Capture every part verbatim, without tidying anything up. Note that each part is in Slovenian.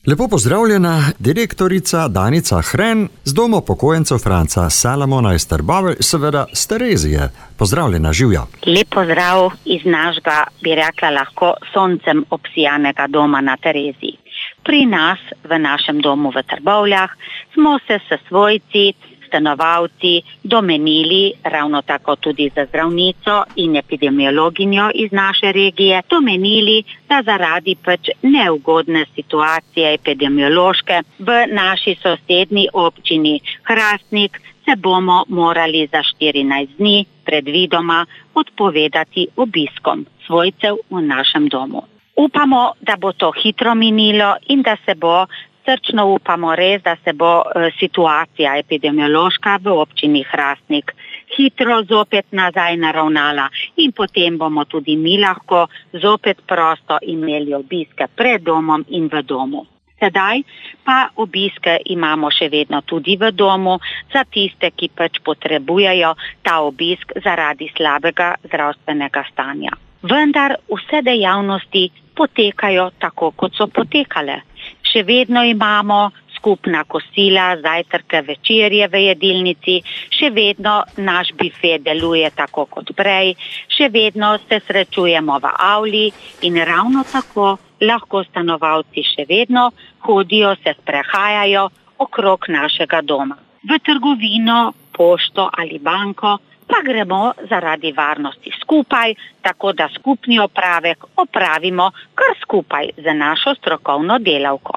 Lepo pozdravljena, direktorica Danica Hren z Doma upokojencev Franca Salamona iz Trbovelj, seveda s Terezije. Pozdravljena, živja. Lep pozdrav iz našega, bi rekla lahko, soncem obsijanega doma na Tereziji. Pri nas, v našem domu v Trbovljah, smo se s svojci, stanovalci domenili, ravno tako tudi za zdravnico in epidemiologinjo iz naše regije, domenili, da zaradi pač neugodne situacije epidemiološke v naši sosednji občini Hrastnik se bomo morali za štirinajst dni predvidoma odpovedati obiskom svojcev v našem domu. Upamo, da bo to hitro minilo in da se bo Srčno upamo res, da se bo e, situacija epidemiološka v občini Hrastnik hitro zopet nazaj naravnala in potem bomo tudi mi lahko zopet prosto imeli obiske pred domom in v domu. Sedaj pa obiske imamo še vedno tudi v domu za tiste, ki pač potrebujejo ta obisk zaradi slabega zdravstvenega stanja. Vendar vse dejavnosti potekajo tako, kot so potekale. Še vedno imamo skupna kosila, zajtrke, večerje v jedilnici, še vedno naš bife deluje tako kot prej, še vedno se srečujemo v avli in ravno tako lahko stanovalci še vedno hodijo, se sprehajajo okrog našega doma. V trgovino, pošto ali banko pa gremo zaradi varnosti skupaj, tako da skupni opravek opravimo kar skupaj za našo strokovno delavko.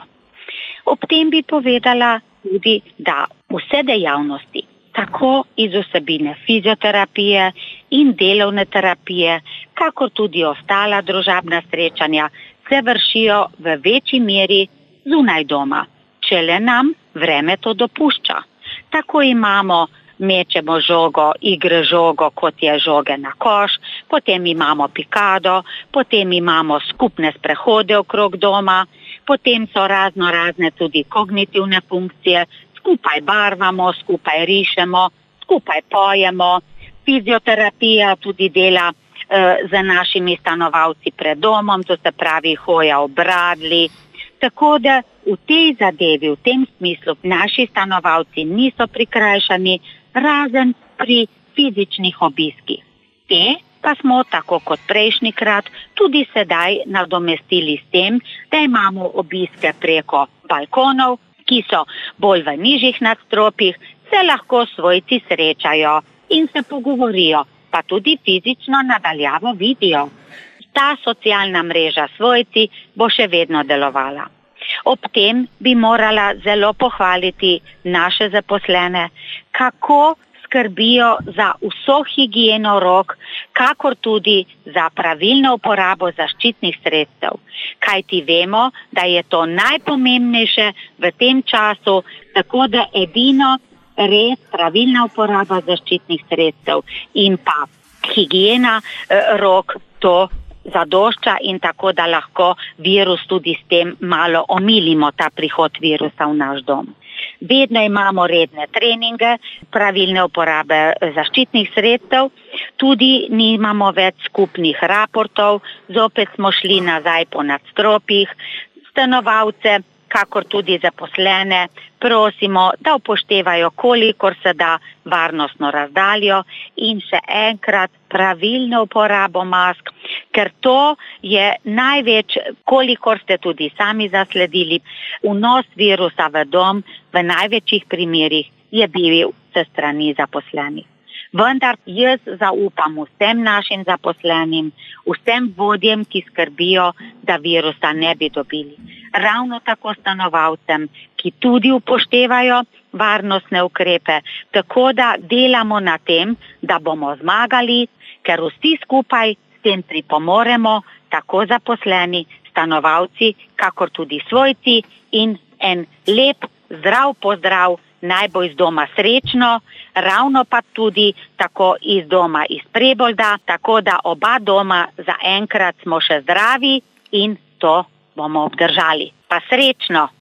Ob tem bi povedala tudi, da vse dejavnosti, tako iz vsebine fizioterapije in delovne terapije, kakor tudi ostala družabna srečanja, se vršijo v večji meri zunaj doma, če le nam vreme to dopušča. Tako imamo mečemo žogo, igre žogo, kot je žoge na koš, potem imamo pikado, potem imamo skupne sprehode okrog doma, potem so razno razne tudi kognitivne funkcije, skupaj barvamo, skupaj rišemo, skupaj pojemo, fizioterapija tudi dela e, z našimi stanovalci pred domom, to se pravi hoja ob bradlji. Tako da v tej zadevi, v tem smislu, naši stanovalci niso prikrajšani, razen pri fizičnih obiskih. Te pa smo, tako kot prejšnjikrat, tudi sedaj nadomestili s tem, da imamo obiske preko balkonov, ki so bolj v nižjih nadstropjih, se lahko svojci srečajo in se pogovorijo, pa tudi fizično nadaljavo vidijo. Ta socialna mreža svojci bo še vedno delovala. Ob tem bi morala zelo pohvaliti naše zaposlene, kako skrbijo za vso higieno rok, kakor tudi za pravilno uporabo zaščitnih sredstev. Kajti vemo, da je to najpomembnejše v tem času, tako da edino res pravilna uporaba zaščitnih sredstev in pa higiena eh, rok to zadošča in tako, da lahko virus tudi s tem malo omilimo ta prihod virusa v naš dom. Vedno imamo redne treninge, pravilne uporabe zaščitnih sredstev, tudi nimamo več skupnih raportov, zopet smo šli nazaj po nadstropjih, stanovalce, kakor tudi zaposlene, prosimo, da upoštevajo, kolikor se da varnostno razdaljo in še enkrat pravilno uporabo mask, ker to je največ, kolikor ste tudi sami zasledili, vnos virusa v dom v največjih primerih je bil s strani zaposlenih. Vendar jaz zaupam vsem našim zaposlenim, vsem vodjem, ki skrbijo, da virusa ne bi dobili. Ravno tako stanovalcem, ki tudi upoštevajo varnostne ukrepe, tako da delamo na tem, da bomo zmagali, ker vsi skupaj s tem pripomoremo, tako zaposleni, stanovalci, kakor tudi svojci in en lep, zdrav pozdrav, naj bo iz doma srečno, ravno pa tudi tako iz doma iz Prebolda, tako da oba doma zaenkrat smo še zdravi in to bomo obdržali. Pa srečno!